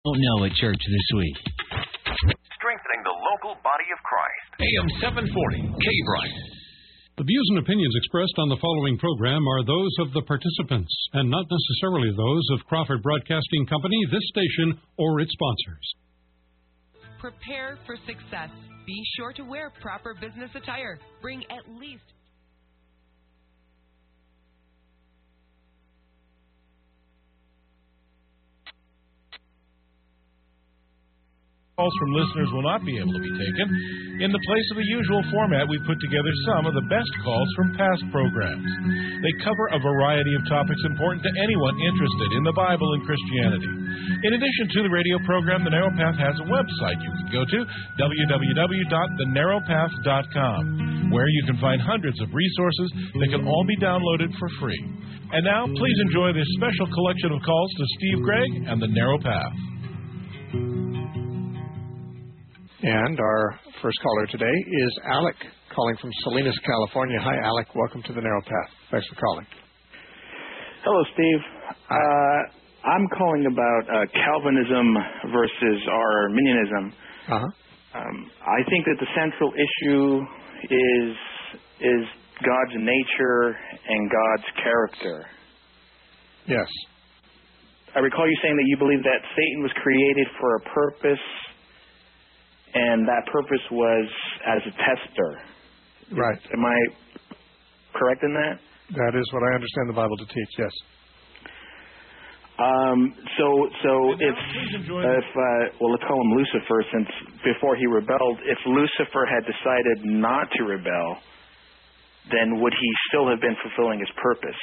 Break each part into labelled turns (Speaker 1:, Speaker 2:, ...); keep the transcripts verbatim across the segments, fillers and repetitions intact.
Speaker 1: Don't know at church this week.
Speaker 2: Strengthening the local body of Christ.
Speaker 3: A M seven forty, K-Bright.
Speaker 4: The views and opinions expressed on the following program are those of the participants and not necessarily those of Crawford Broadcasting Company, this station, or its sponsors.
Speaker 5: Prepare for success. Be sure to wear proper business attire. Bring at least...
Speaker 6: Calls from listeners will not be able to be taken. In the place of the usual format, we put together some of the best calls from past programs. They cover a variety of topics important to anyone interested in the Bible and Christianity. In addition to the radio program, The Narrow Path has a website you can go to, w w w dot the narrow path dot com, where you can find hundreds of resources that can all be downloaded for free. And now, please enjoy this special collection of calls to Steve Gregg and The Narrow Path.
Speaker 7: And our first caller today is Alec, calling from Salinas, California. Hi, Alec. Welcome to The Narrow Path. Thanks for calling.
Speaker 8: Hello, Steve. Uh, I'm calling about uh, Calvinism versus Arminianism.
Speaker 7: Uh-huh.
Speaker 8: Um, I think that the central issue is is God's nature and God's character.
Speaker 7: Yes.
Speaker 8: I recall you saying that you believe that Satan was created for a purpose, and that purpose was as a tester.
Speaker 7: Right.
Speaker 8: Am I correct in that?
Speaker 7: That is what I understand the Bible to teach, yes.
Speaker 8: Um, so so if, if uh, well, let's call him Lucifer, since before he rebelled, if Lucifer had decided not to rebel, then would he still have been fulfilling his purpose?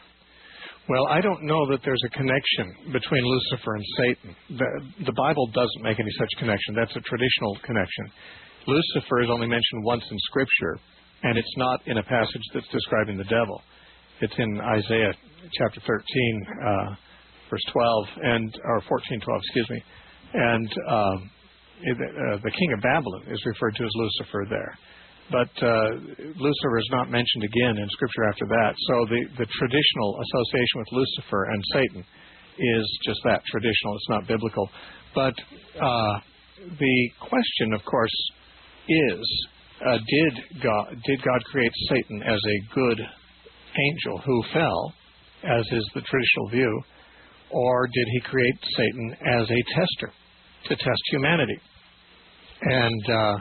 Speaker 7: Well, I don't know that there's a connection between Lucifer and Satan. The, the Bible doesn't make any such connection. That's a traditional connection. Lucifer is only mentioned once in Scripture, and it's not in a passage that's describing the devil. It's in Isaiah chapter thirteen, uh, verse twelve, and or fourteen twelve, excuse me. And um, it, uh, the king of Babylon is referred to as Lucifer there. But uh, Lucifer is not mentioned again in Scripture after that. So the, the traditional association with Lucifer and Satan is just that, traditional. It's not biblical. But uh, the question, of course, is, uh, did God, did God create Satan as a good angel who fell, as is the traditional view, or did he create Satan as a tester to test humanity? And... Uh,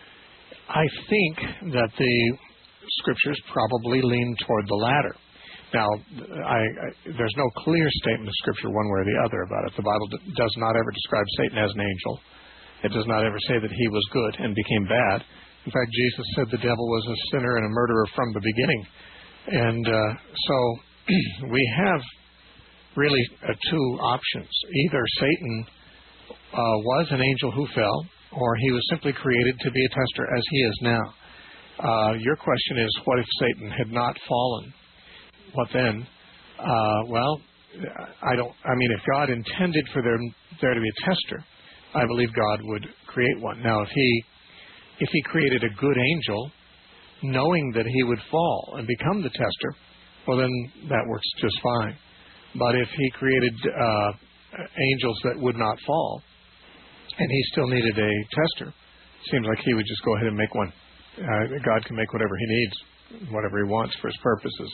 Speaker 7: I think that the Scriptures probably lean toward the latter. Now, I, I, there's no clear statement of Scripture one way or the other about it. The Bible d- does not ever describe Satan as an angel. It does not ever say that he was good and became bad. In fact, Jesus said the devil was a sinner and a murderer from the beginning. And uh, so we have really uh, two options. Either Satan uh, was an angel who fell, or he was simply created to be a tester, as he is now. Uh, your question is, what if Satan had not fallen? What then? Uh, well, I don't. I mean, if God intended for there, there to be a tester, I believe God would create one. Now, if he if he created a good angel, knowing that he would fall and become the tester, well, then that works just fine. But if he created uh, angels that would not fall, and he still needed a tester, seems like he would just go ahead and make one. Uh, God can make whatever he needs, whatever he wants for his purposes.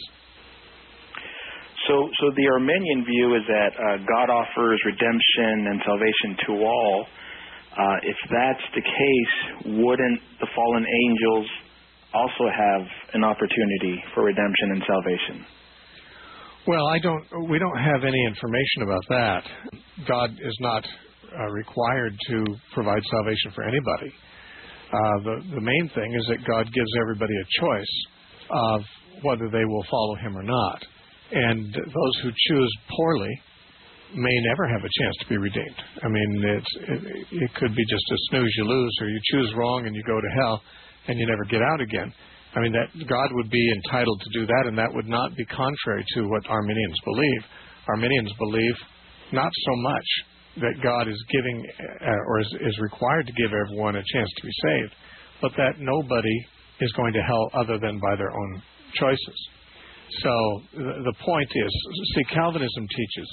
Speaker 8: So so the Arminian view is that uh, God offers redemption and salvation to all. Uh, if that's the case, wouldn't the fallen angels also have an opportunity for redemption and salvation?
Speaker 7: Well, I don't. We don't have any information about that. God is not Uh, required to provide salvation for anybody. Uh, the, the main thing is that God gives everybody a choice of whether they will follow him or not. And those who choose poorly may never have a chance to be redeemed. I mean, it's, it, it could be just a snooze you lose, or you choose wrong and you go to hell and you never get out again. I mean, that God would be entitled to do that, and that would not be contrary to what Arminians believe. Arminians believe not so much that God is giving uh, or is, is required to give everyone a chance to be saved, but that nobody is going to hell other than by their own choices. So the, the point is, see, Calvinism teaches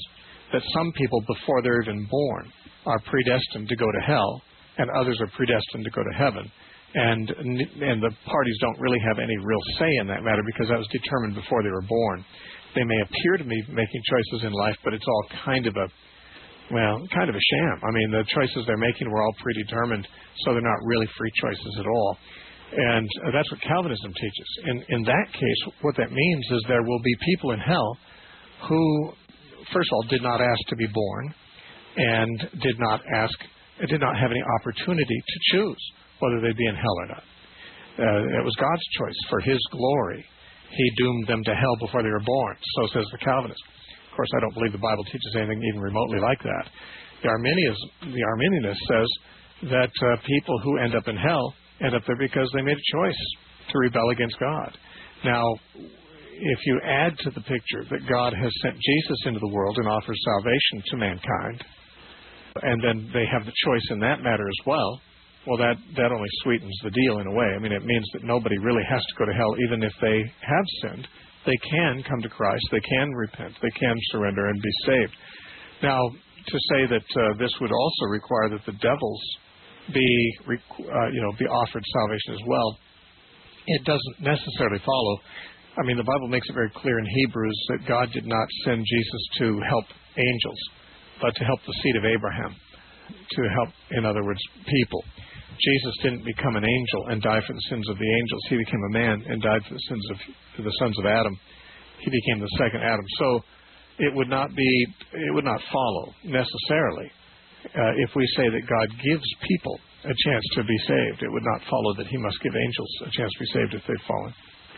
Speaker 7: that some people, before they're even born, are predestined to go to hell, and others are predestined to go to heaven. And and the parties don't really have any real say in that matter because that was determined before they were born. They may appear to be making choices in life, but it's all kind of a, well, kind of a sham. I mean, the choices they're making were all predetermined, so they're not really free choices at all. And that's what Calvinism teaches. In, in that case, what that means is there will be people in hell who, first of all, did not ask to be born and did not ask, did not have any opportunity to choose whether they'd be in hell or not. Uh, it was God's choice for His glory. He doomed them to hell before they were born. So says the Calvinist. Of course, I don't believe the Bible teaches anything even remotely like that. The Arminianist, the Arminianist says that uh, people who end up in hell end up there because they made a choice to rebel against God. Now, if you add to the picture that God has sent Jesus into the world and offers salvation to mankind, and then they have the choice in that matter as well, well, that, that only sweetens the deal in a way. I mean, it means that nobody really has to go to hell even if they have sinned. They can come to Christ. They can repent. They can surrender and be saved. Now, to say that uh, this would also require that the devils be, uh, you know, be offered salvation as well, it doesn't necessarily follow. I mean, the Bible makes it very clear in Hebrews that God did not send Jesus to help angels, but to help the seed of Abraham, to help, in other words, people. Jesus didn't become an angel and die for the sins of the angels. He became a man and died for the sins of the sons of Adam. He became the second Adam. So it would not be, it would not follow necessarily uh, if we say that God gives people a chance to be saved. It would not follow that He must give angels a chance to be saved if they've fallen.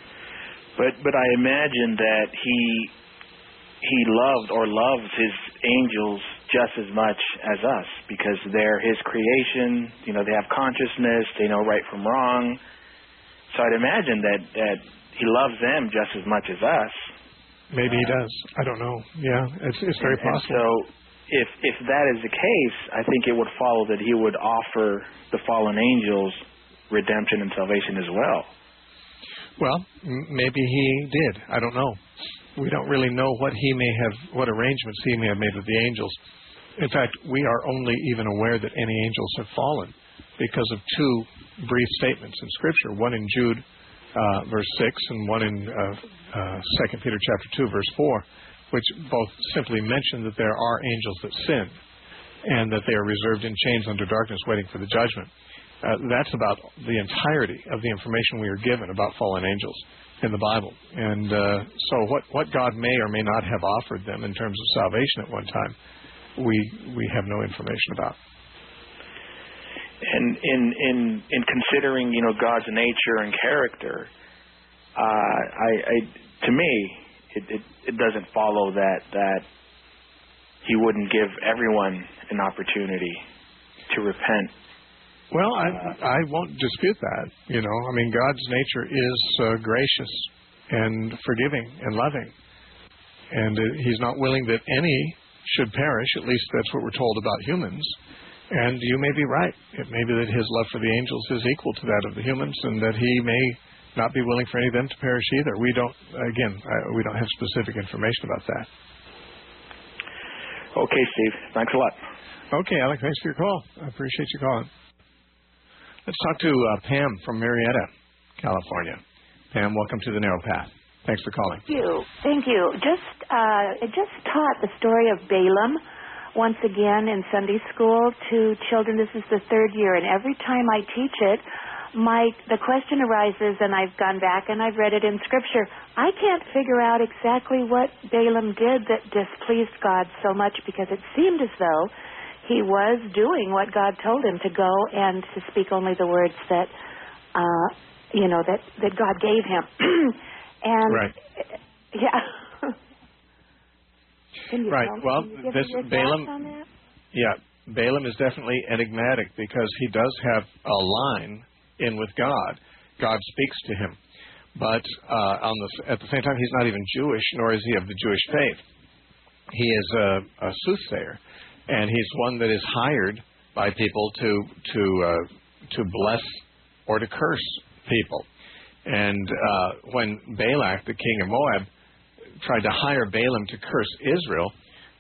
Speaker 8: But but I imagine that He He loved or loves His angels just as much as us because they're His creation. You know, they have consciousness. They know right from wrong. So I'd imagine that, that He loves them just as much as us.
Speaker 7: Maybe He does. I don't know. Yeah, it's it's very
Speaker 8: and,
Speaker 7: possible.
Speaker 8: And so if if that is the case, I think it would follow that He would offer the fallen angels redemption and salvation as well.
Speaker 7: Well, m- maybe He did. I don't know. We don't really know what He may have, what arrangements He may have made with the angels. In fact, we are only even aware that any angels have fallen because of two brief statements in Scripture, one in Jude, uh, verse six, and one in uh, uh, Second Peter chapter two, verse four, which both simply mention that there are angels that sin and that they are reserved in chains under darkness waiting for the judgment. Uh, that's about the entirety of the information we are given about fallen angels in the Bible. And uh, so what, what God may or may not have offered them in terms of salvation at one time, we we have no information about.
Speaker 8: And in in in considering, you know, God's nature and character, uh, I, I to me it, it it doesn't follow that that He wouldn't give everyone an opportunity to repent.
Speaker 7: Well, I I won't dispute that. You know, I mean, God's nature is uh, gracious and forgiving and loving, and uh, He's not willing that any should perish. At least that's what we're told about humans. And you may be right. It may be that His love for the angels is equal to that of the humans, and that He may not be willing for any of them to perish either. We don't. Again, I, we don't have specific information about that.
Speaker 8: Okay, Steve. Thanks a lot.
Speaker 7: Okay, Alec. Thanks for your call. I appreciate you calling. Let's talk to uh, Pam from Marietta, California. Pam, welcome to the Narrow Path. Thanks for calling.
Speaker 1: Thank you. Thank you. Just, uh, I just taught the story of Balaam once again in Sunday school to children. This is the third year, and every time I teach it, my the question arises, and I've gone back and I've read it in Scripture. I can't figure out exactly what Balaam did that displeased God so much, because it seemed as though he was doing what God told him to go and to speak only the words that, uh, you know, that, that God gave him. and
Speaker 7: right.
Speaker 1: Yeah. Can you
Speaker 7: right.
Speaker 1: tell,
Speaker 7: Well,
Speaker 1: can you give
Speaker 7: this
Speaker 1: me your
Speaker 7: Balaam.
Speaker 1: on that?
Speaker 7: Yeah, Balaam is definitely enigmatic because he does have a line in with God. God speaks to him, but uh, on the, at the same time, he's not even Jewish, nor is he of the Jewish faith. He is a, a soothsayer, and he's one that is hired by people to to uh, to bless or to curse people. And uh, when Balak, the king of Moab, tried to hire Balaam to curse Israel,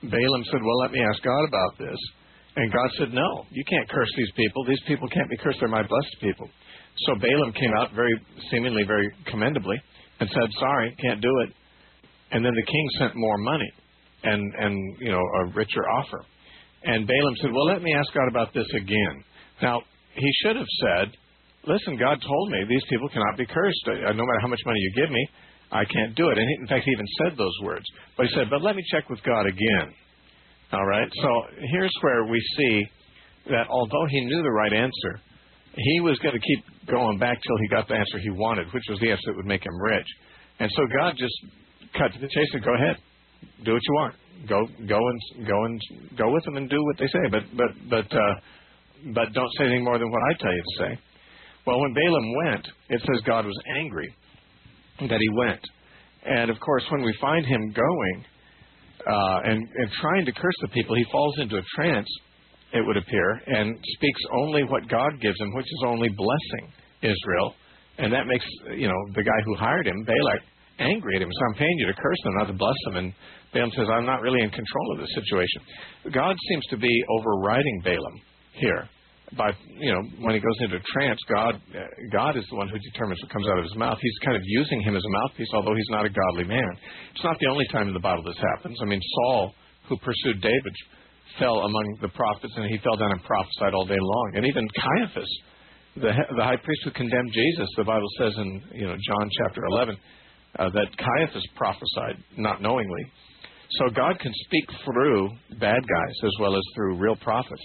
Speaker 7: Balaam said, well, let me ask God about this. And God said, no, you can't curse these people. These people can't be cursed. They're my blessed people. So Balaam came out very, seemingly very commendably and said, sorry, can't do it. And then the king sent more money and, and you know, a richer offer. And Balaam said, well, let me ask God about this again. Now, he should have said, listen, God told me these people cannot be cursed. No matter how much money you give me, I can't do it. And he, in fact, he even said those words. But he said, but let me check with God again. All right? So here's where we see that although he knew the right answer, he was going to keep going back till he got the answer he wanted, which was the answer that would make him rich. And so God just cut to the chase and go ahead, do what you want, go go and go and go with them and do what they say, but but but uh, but don't say anything more than what I tell you to say. Well, when Balaam went, it says God was angry that he went, and of course, when we find him going uh, and and trying to curse the people, he falls into a trance, it would appear, and speaks only what God gives him, which is only blessing Israel. And that makes, you know, the guy who hired him, Balak, angry at him. So I'm paying you to curse them, not to bless them. And Balaam says, I'm not really in control of this situation. God seems to be overriding Balaam here. By, you know, when he goes into a trance, God, uh, God is the one who determines what comes out of his mouth. He's kind of using him as a mouthpiece, although he's not a godly man. It's not the only time in the Bible this happens. I mean, Saul, who pursued David, fell among the prophets, and he fell down and prophesied all day long. And even Caiaphas, the the high priest who condemned Jesus, the Bible says in you know John chapter eleven uh, that Caiaphas prophesied not knowingly. So God can speak through bad guys as well as through real prophets,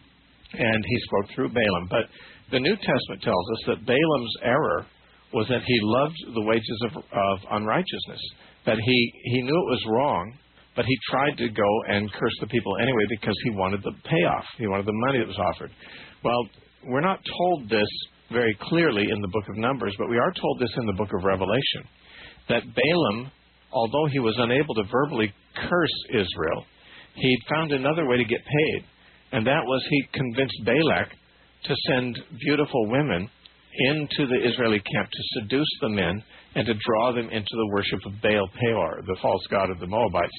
Speaker 7: and he spoke through Balaam. But the New Testament tells us that Balaam's error was that he loved the wages of, of unrighteousness, that he, he knew it was wrong, but he tried to go and curse the people anyway because he wanted the payoff. He wanted the money that was offered. Well, we're not told this very clearly in the book of Numbers, but we are told this in the book of Revelation, that Balaam, although he was unable to verbally curse Israel, he found another way to get paid, and that was he convinced Balak to send beautiful women into the Israeli camp to seduce the men and to draw them into the worship of Baal Peor, the false god of the Moabites.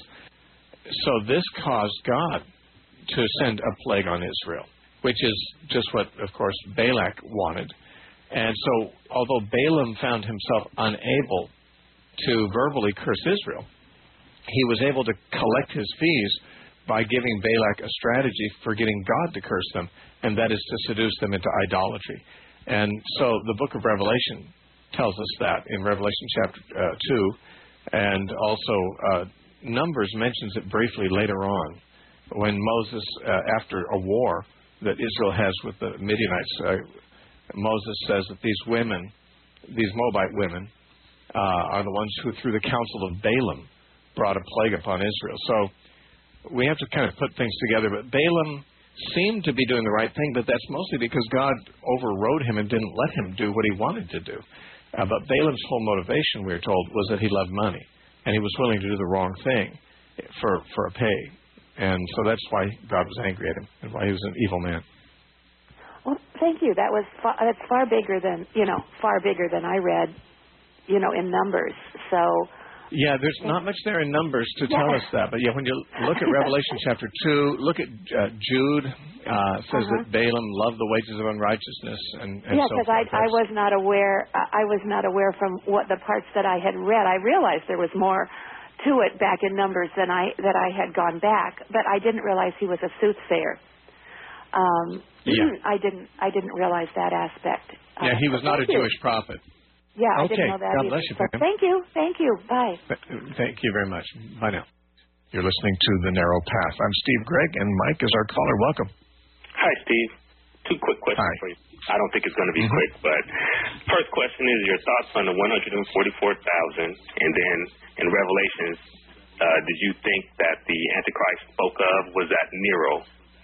Speaker 7: So this caused God to send a plague on Israel, which is just what, of course, Balak wanted. And so, although Balaam found himself unable to verbally curse Israel, he was able to collect his fees by giving Balak a strategy for getting God to curse them, and that is to seduce them into idolatry. And so the book of Revelation tells us that in Revelation chapter uh, two, and also uh, Numbers mentions it briefly later on when Moses, uh, after a war that Israel has with the Midianites, uh, Moses says that these women, these Moabite women, uh, are the ones who, through the counsel of Balaam, brought a plague upon Israel. So we have to kind of put things together. But Balaam seemed to be doing the right thing, but that's mostly because God overrode him and didn't let him do what he wanted to do. Uh, but Balaam's whole motivation, we are told, was that he loved money, and he was willing to do the wrong thing for, for a pay. And so that's why God was angry at him and why he was an evil man.
Speaker 1: Well, thank you. That was far, that's far bigger than, you know, far bigger than I read, you know, in Numbers. So...
Speaker 7: Yeah, there's not much there in Numbers to tell yeah. us that. But yeah, when you look at Revelation chapter two, look at uh, Jude, uh, says uh-huh. that Balaam loved the wages of unrighteousness. And, and
Speaker 1: yeah,
Speaker 7: so
Speaker 1: because I, I was not aware. I was not aware from what the parts that I had read. I realized there was more to it back in Numbers than I that I had gone back, but I didn't realize he was a soothsayer. Um,
Speaker 7: yeah.
Speaker 1: I didn't. I didn't realize that aspect.
Speaker 7: Yeah, he was not a Jewish prophet.
Speaker 1: Yeah, I
Speaker 7: okay.
Speaker 1: didn't know that
Speaker 7: God
Speaker 1: either.
Speaker 7: bless you,
Speaker 1: so thank you. Thank you. Bye.
Speaker 7: Thank you very much. Bye now. You're listening to The Narrow Path. I'm Steve Gregg, and Mike is our caller. Welcome.
Speaker 9: Hi, Steve. Two quick questions
Speaker 7: Hi.
Speaker 9: for you. I don't think it's going to be
Speaker 7: mm-hmm.
Speaker 9: quick, but first question is your thoughts on the one hundred forty-four thousand, and then in Revelations, uh, did you think that the Antichrist spoke of was that Nero?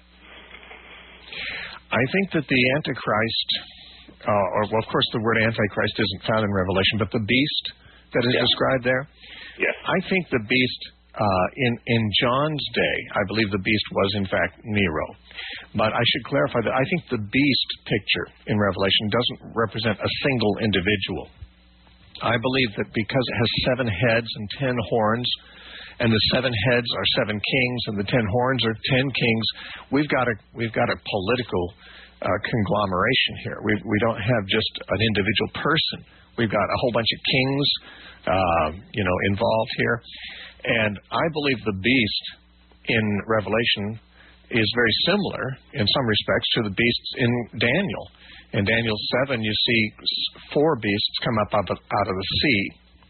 Speaker 7: I think that the Antichrist... Uh, or, well, of course, the word Antichrist isn't found in Revelation, but the beast that is
Speaker 9: yeah.
Speaker 7: described there,
Speaker 9: yes.
Speaker 7: I think the beast, uh, in, in John's day, I believe the beast was, in fact, Nero. But I should clarify that I think the beast picture in Revelation doesn't represent a single individual. I believe that because it has seven heads and ten horns, and the seven heads are seven kings, and the ten horns are ten kings. We've got a we've got a political uh, conglomeration here. We we don't have just an individual person. We've got a whole bunch of kings, uh, you know, involved here, and I believe the beast in Revelation is very similar in some respects to the beasts in Daniel. In Daniel seven, you see four beasts come up out of, out of the sea.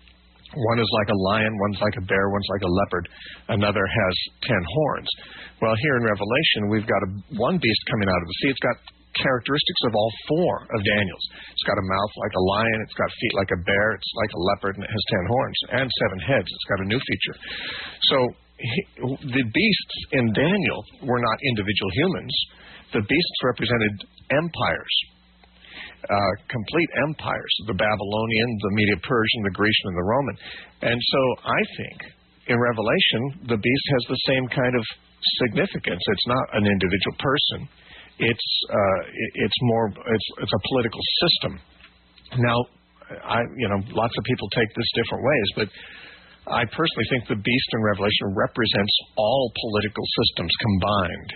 Speaker 7: One is like a lion, one's like a bear, one's like a leopard, another has ten horns. Well, here in Revelation, we've got a, one beast coming out of the sea. It's got characteristics of all four of Daniel's. It's got a mouth like a lion, it's got feet like a bear, it's like a leopard, and it has ten horns, and seven heads. It's got a new feature. So he, the beasts in Daniel were not individual humans. The beasts represented empires. Uh, complete empires, the Babylonian, the Medo-Persian, the Grecian, and the Roman. And so I think in Revelation, the beast has the same kind of significance. It's not an individual person. It's uh, it's more it's it's a political system. Now, I you know lots of people take this different ways, but I personally think the beast in Revelation represents all political systems combined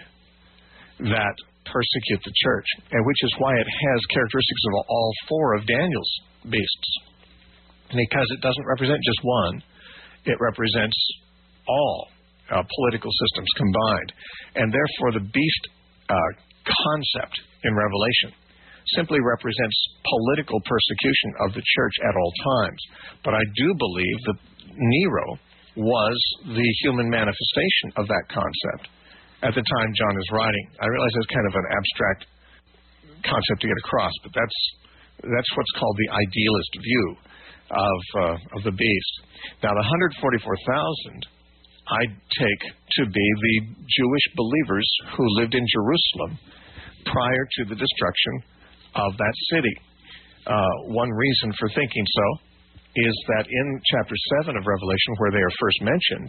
Speaker 7: that persecute the church, and which is why it has characteristics of all four of Daniel's beasts. Because it doesn't represent just one, it represents all uh, political systems combined. And therefore the beast uh, concept in Revelation simply represents political persecution of the church at all times. But I do believe that Nero was the human manifestation of that concept at the time John is writing. I realize it's kind of an abstract concept to get across, but that's that's what's called the idealist view of uh, of the beast. Now, the one hundred forty-four thousand I take to be the Jewish believers who lived in Jerusalem prior to the destruction of that city. Uh, one reason for thinking so is that in chapter seven of Revelation, where they are first mentioned,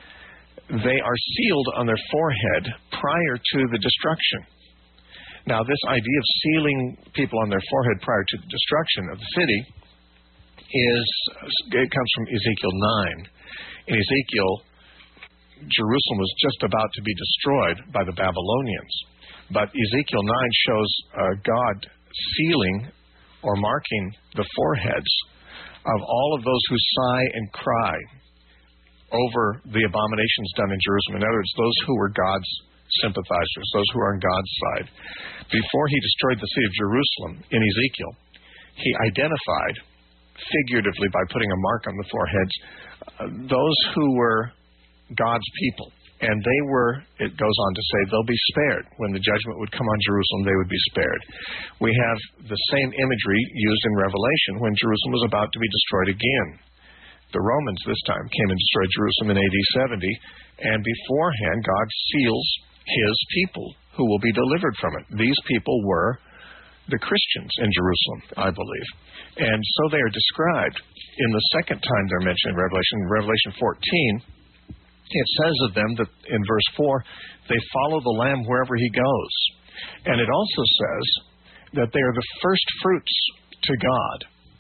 Speaker 7: they are sealed on their forehead prior to the destruction. Now, this idea of sealing people on their forehead prior to the destruction of the city is, it comes from Ezekiel nine. In Ezekiel, Jerusalem was just about to be destroyed by the Babylonians. But Ezekiel nine shows uh, God sealing or marking the foreheads of all of those who sigh and cry over the abominations done in Jerusalem. In other words, those who were God's sympathizers, those who are on God's side. Before he destroyed the city of Jerusalem in Ezekiel, he identified, figuratively by putting a mark on the foreheads, uh, those who were God's people. And they were, it goes on to say, they'll be spared. When the judgment would come on Jerusalem, they would be spared. We have the same imagery used in Revelation when Jerusalem was about to be destroyed again. The Romans this time came and destroyed Jerusalem in A D seventy, and beforehand God seals his people who will be delivered from it. These people were the Christians in Jerusalem, I believe. And so they are described in the second time they're mentioned in Revelation, Revelation fourteen. It says of them that in verse four, they follow the Lamb wherever he goes. And it also says that they are the first fruits to God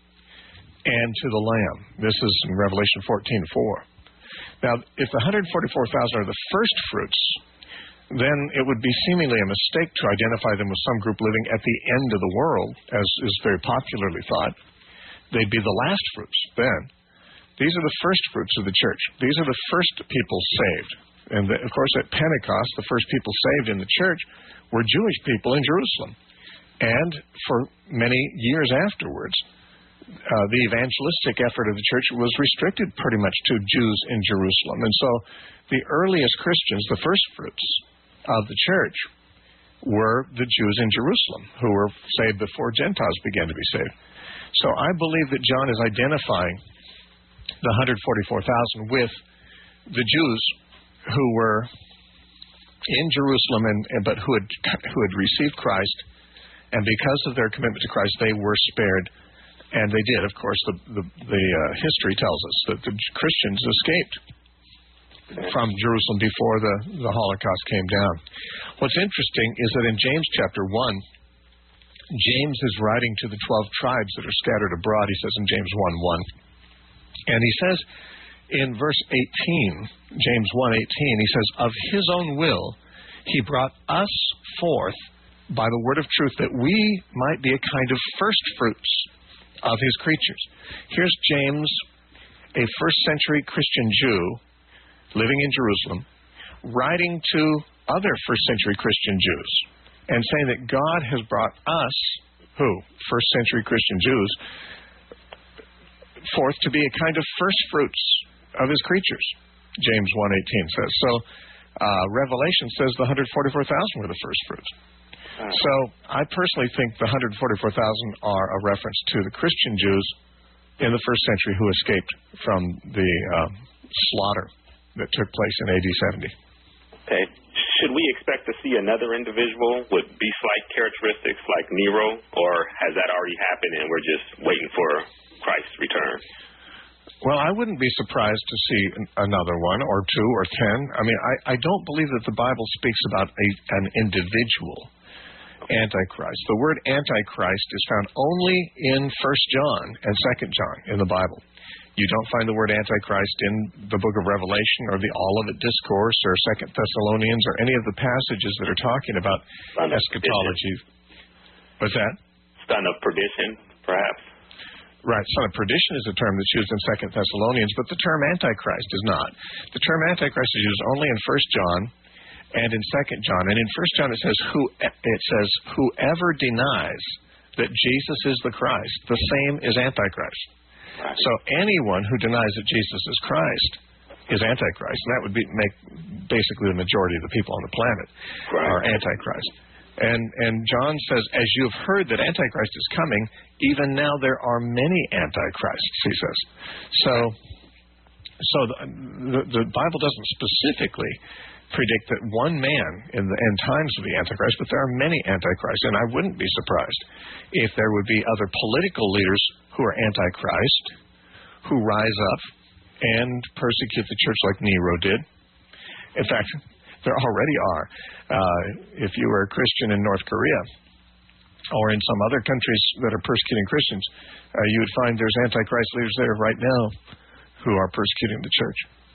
Speaker 7: and to the Lamb. This is in Revelation fourteen four. Now, if the one hundred forty-four thousand are the first fruits, then it would be seemingly a mistake to identify them with some group living at the end of the world, as is very popularly thought. They'd be the last fruits then. These are the first fruits of the church. These are the first people saved. And the, of course, at Pentecost, the first people saved in the church were Jewish people in Jerusalem. And for many years afterwards, Uh, the evangelistic effort of the church was restricted pretty much to Jews in Jerusalem. And so the earliest Christians, the first fruits of the church, were the Jews in Jerusalem who were saved before Gentiles began to be saved. So I believe that John is identifying the one hundred forty-four thousand with the Jews who were in Jerusalem and, and but who had who had received Christ, and because of their commitment to Christ, they were spared. And they did, of course. The the, the uh, history tells us that the Christians escaped from Jerusalem before the, the Holocaust came down. What's interesting is that in James chapter one, James is writing to the twelve tribes that are scattered abroad. He says in James one one, and he says, in verse eighteen, James one eighteen, he says, of his own will he brought us forth by the word of truth, that we might be a kind of first fruits of his creatures. Here's James, a first century Christian Jew living in Jerusalem, writing to other first century Christian Jews and saying that God has brought us, who? First century Christian Jews, forth to be a kind of first fruits of his creatures, James one eighteen says. So uh, Revelation says the one hundred forty-four thousand were the first fruits. So I personally think the one hundred forty-four thousand are a reference to the Christian Jews in the first century who escaped from the uh, slaughter that took place in A D seventy.
Speaker 9: Okay. Should we expect to see another individual with beast-like characteristics like Nero, or has that already happened and we're just waiting for Christ's return?
Speaker 7: Well, I wouldn't be surprised to see another one or two or ten. I mean, I, I don't believe that the Bible speaks about a, an individual Antichrist. The word Antichrist is found only in First John and Second John in the Bible. You don't find the word Antichrist in the book of Revelation or the Olivet Discourse or Second Thessalonians or any of the passages that are talking about
Speaker 9: Son
Speaker 7: eschatology. What's that?
Speaker 9: Son of perdition, perhaps?
Speaker 7: Right. Son of perdition is a term that's used in Second Thessalonians, but the term Antichrist is not. The term Antichrist is used only in First John and in Second John. And in First John it says, who, it says, whoever denies that Jesus is the Christ, the same is Antichrist. Right. So anyone who denies that Jesus is Christ is Antichrist. And that would be make basically the majority of the people on the planet right. are Antichrist. And and John says, as you've heard that Antichrist is coming, even now there are many Antichrists, he says. So, so the, the, the Bible doesn't specifically predict that one man in the end times will be Antichrist, but there are many Antichrists, and I wouldn't be surprised if there would be other political leaders who are Antichrist, who rise up and persecute the church like Nero did. In fact, there already are. Uh, if you were a Christian in North Korea or in some other countries that are persecuting Christians, uh, you would find there's Antichrist leaders there right now who are persecuting the church.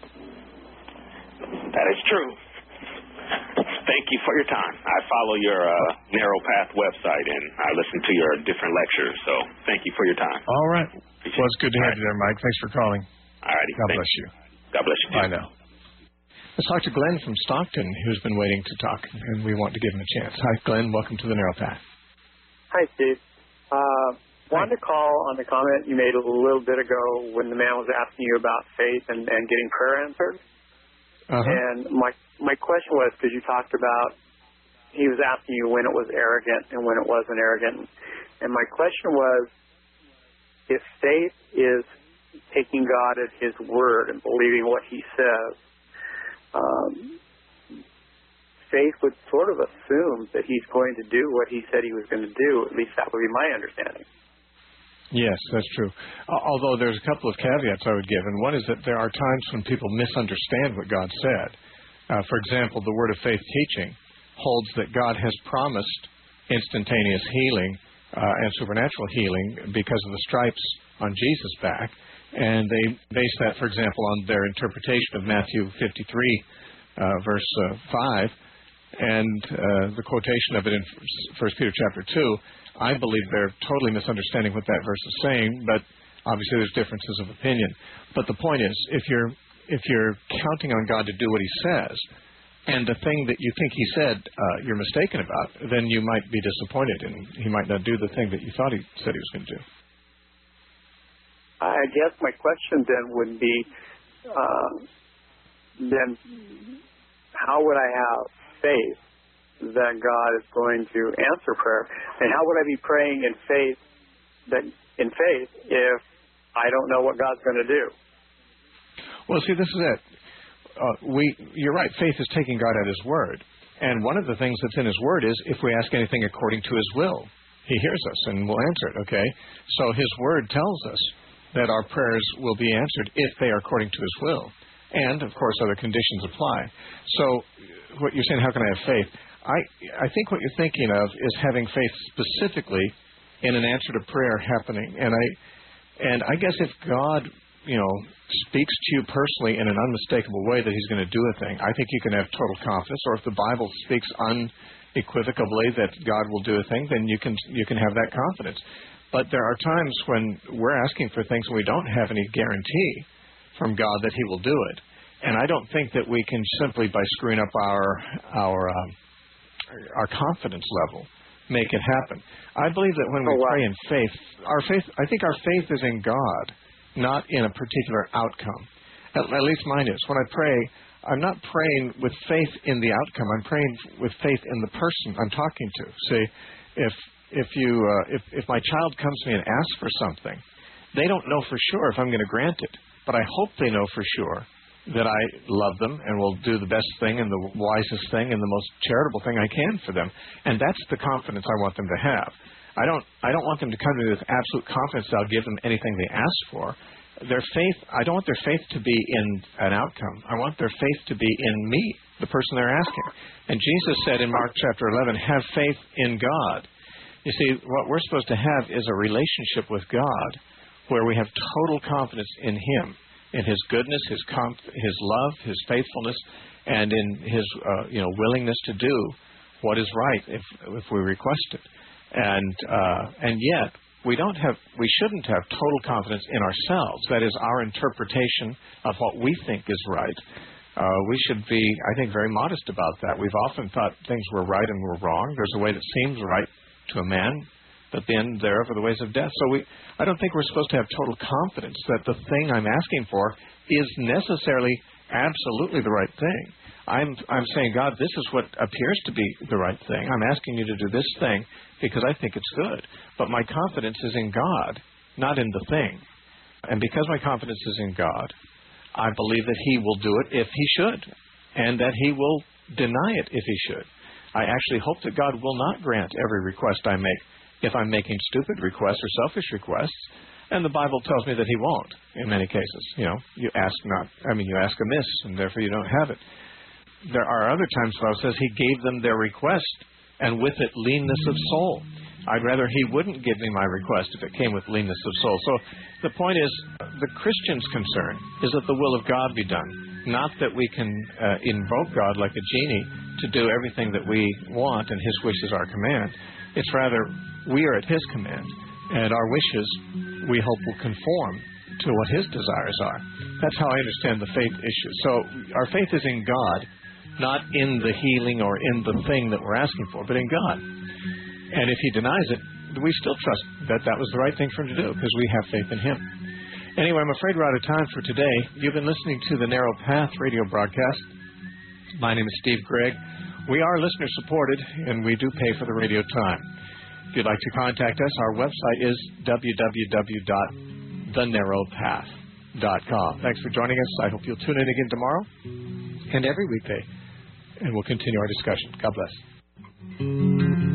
Speaker 9: That is true. Thank you for your time. I follow your uh, Narrow Path website, and I listen to your different lectures, so thank you for your time.
Speaker 7: All right. Appreciate well, it's good to have right. you there, Mike. Thanks for calling.
Speaker 9: All righty.
Speaker 7: God
Speaker 9: Thanks.
Speaker 7: bless you.
Speaker 9: God bless you.
Speaker 7: Bye now. Let's talk to Glenn from Stockton, who's been waiting to talk, and we want to give him a chance. Hi, Glenn. Welcome to the Narrow Path.
Speaker 10: Hi, Steve. Uh, wanted to call on the comment you made a little bit ago when the man was asking you about faith and, and getting prayer answered. Uh-huh. And my my question was, because you talked about, he was asking you when it was arrogant and when it wasn't arrogant. And my question was, if faith is taking God at his word and believing what he says, um, faith would sort of assume that he's going to do what he said he was going to do. At least that would be my understanding.
Speaker 7: Yes, that's true. Although there's a couple of caveats I would give, and one is that there are times when people misunderstand what God said. Uh, for example, the Word of Faith teaching holds that God has promised instantaneous healing uh, and supernatural healing because of the stripes on Jesus' back, and they base that, for example, on their interpretation of Matthew fifty-three, uh, verse uh, five, and uh, the quotation of it in First Peter chapter two. I believe they're totally misunderstanding what that verse is saying, but obviously there's differences of opinion. But the point is, if you're if you're counting on God to do what he says, and the thing that you think he said uh, you're mistaken about, then you might be disappointed, and he might not do the thing that you thought he said he was going to do.
Speaker 10: I guess my question then would be, uh, then how would I have faith that God is going to answer prayer? And how would I be praying in faith that in faith if I don't know what God's going to do?
Speaker 7: Well, see, this is it. Uh, we, you're right, faith is taking God at his word. And one of the things that's in his word is if we ask anything according to his will, he hears us and will answer it, okay? So his word tells us that our prayers will be answered if they are according to his will. And, of course, other conditions apply. So what you're saying, how can I have faith? I, I think what you're thinking of is having faith specifically in an answer to prayer happening. And I and I guess if God you know, speaks to you personally in an unmistakable way that he's going to do a thing, I think you can have total confidence. Or if the Bible speaks unequivocally that God will do a thing, then you can you can have that confidence. But there are times when we're asking for things and we don't have any guarantee from God that he will do it. And I don't think that we can simply, by screwing up our our um, our confidence level, make it happen. I believe that when we oh, wow. pray in faith, our faith, I think our faith is in God, not in a particular outcome. At, at least mine is. When I pray, I'm not praying with faith in the outcome. I'm praying with faith in the person I'm talking to. See, if if you uh, if if my child comes to me and asks for something, they don't know for sure if I'm going to grant it, but I hope they know for sure that I love them and will do the best thing and the wisest thing and the most charitable thing I can for them. And that's the confidence I want them to have. I don't I don't want them to come to me with absolute confidence that I'll give them anything they ask for. Their faith, I don't want their faith to be in an outcome. I want their faith to be in me, the person they're asking. And Jesus said in Mark chapter eleven, have faith in God. You see, what we're supposed to have is a relationship with God where we have total confidence in him, in his goodness, his comp- his love, his faithfulness, and in his uh, you know willingness to do what is right if if we request it. And uh, and yet we don't have we shouldn't have total confidence in ourselves. That is our interpretation of what we think is right. Uh, we should be, I think, very modest about that. We've often thought things were right and were wrong. There's a way that seems right to a man, but then thereof are the ways of death. So we, I don't think we're supposed to have total confidence that the thing I'm asking for is necessarily absolutely the right thing. I'm, I'm saying, God, this is what appears to be the right thing. I'm asking you to do this thing because I think it's good. But my confidence is in God, not in the thing. And because my confidence is in God, I believe that he will do it if he should, and that he will deny it if he should. I actually hope that God will not grant every request I make if I'm making stupid requests or selfish requests, and the Bible tells me that he won't in many cases. You know, you ask not, I mean, you ask amiss, and therefore you don't have it. There are other times the Bible says he gave them their request, and with it leanness of soul. I'd rather he wouldn't give me my request if it came with leanness of soul. So the point is, the Christian's concern is that the will of God be done, not that we can uh, invoke God like a genie to do everything that we want and his wish is our command. It's rather we are at his command, and our wishes, we hope, will conform to what his desires are. That's how I understand the faith issue. So our faith is in God, not in the healing or in the thing that we're asking for, but in God. And if he denies it, we still trust that that was the right thing for him to do because we have faith in him. Anyway, I'm afraid we're out of time for today. You've been listening to the Narrow Path radio broadcast. My name is Steve Gregg. We are listener-supported, and we do pay for the radio time. If you'd like to contact us, our website is w w w dot the narrow path dot com. Thanks for joining us. I hope you'll tune in again tomorrow and every weekday, and we'll continue our discussion. God bless.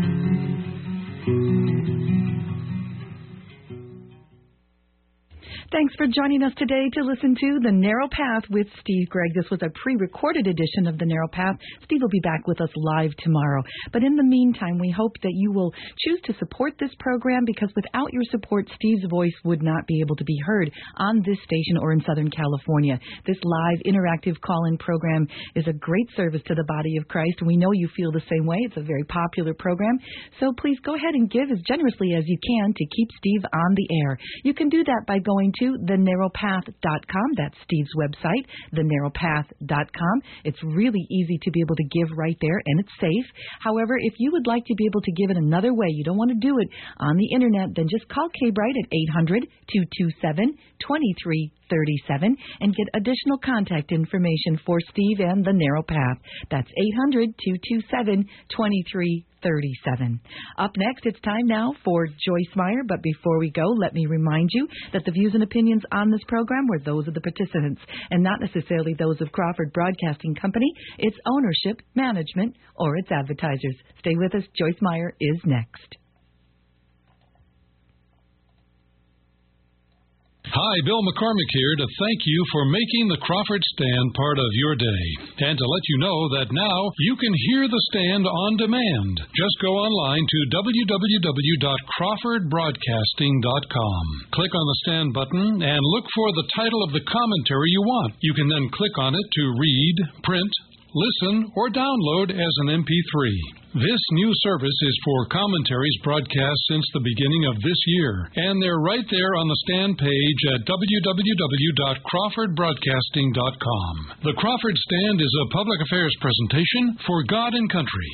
Speaker 11: Thanks for joining us today to listen to The Narrow Path with Steve Gregg. This was a pre-recorded edition of The Narrow Path. Steve will be back with us live tomorrow. But in the meantime, we hope that you will choose to support this program because without your support, Steve's voice would not be able to be heard on this station or in Southern California. This live interactive call-in program is a great service to the body of Christ, and we know you feel the same way. It's a very popular program. So please go ahead and give as generously as you can to keep Steve on the air. You can do that by going to the narrow path dot com. That's Steve's website, the narrow path dot com. It's really easy to be able to give right there, and it's safe. However, if you would like to be able to give it another way, you don't want to do it on the Internet, then just call K-Bright at eight hundred, two two seven, two three three seven and get additional contact information for Steve and The Narrow Path. That's eight hundred, two two seven, two three three seven. Up next, it's time now for Joyce Meyer, but before we go, let me remind you that the views and opinions on this program were those of the participants and not necessarily those of Crawford Broadcasting Company, its ownership, management, or its advertisers. Stay with us. Joyce Meyer is next.
Speaker 4: Hi, Bill McCormick here to thank you for making the Crawford Stand part of your day. And to let you know that now you can hear the stand on demand. Just go online to w w w dot crawford broadcasting dot com. Click on the stand button and look for the title of the commentary you want. You can then click on it to read, print, listen, or download as an M P three. This new service is for commentaries broadcast since the beginning of this year, and they're right there on the stand page at w w w dot crawford broadcasting dot com. The Crawford Stand is a public affairs presentation for God and Country.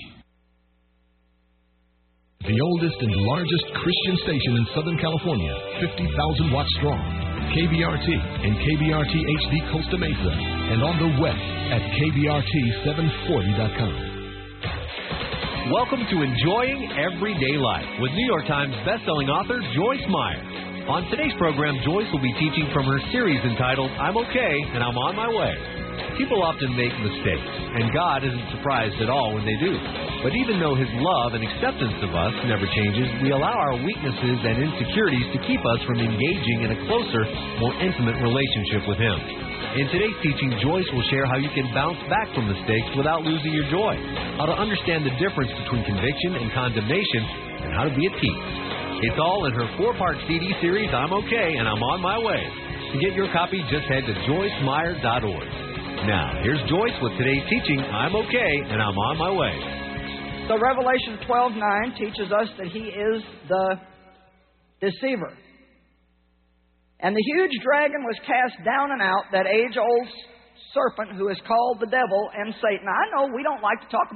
Speaker 12: The oldest and largest Christian station in Southern California, fifty thousand watts strong. K B R T and K B R T H D Costa Mesa, and on the web at k b r t seven forty dot com.
Speaker 13: Welcome to Enjoying Everyday Life with New York Times bestselling author Joyce Meyer. On today's program, Joyce will be teaching from her series entitled I'm Okay and I'm on My Way. People often make mistakes, and God isn't surprised at all when they do. But even though His love and acceptance of us never changes, we allow our weaknesses and insecurities to keep us from engaging in a closer, more intimate relationship with Him. In today's teaching, Joyce will share how you can bounce back from mistakes without losing your joy, how to understand the difference between conviction and condemnation, and how to be at peace. It's all in her four-part C D series, I'm Okay and I'm on My Way. To get your copy, just head to joyce meyer dot org. Now, here's Joyce with today's teaching, I'm Okay and I'm on My Way.
Speaker 14: So Revelation twelve nine teaches us that He is the deceiver. And the huge dragon was cast down and out, that age-old serpent who is called the devil and Satan. Now, I know we don't like to talk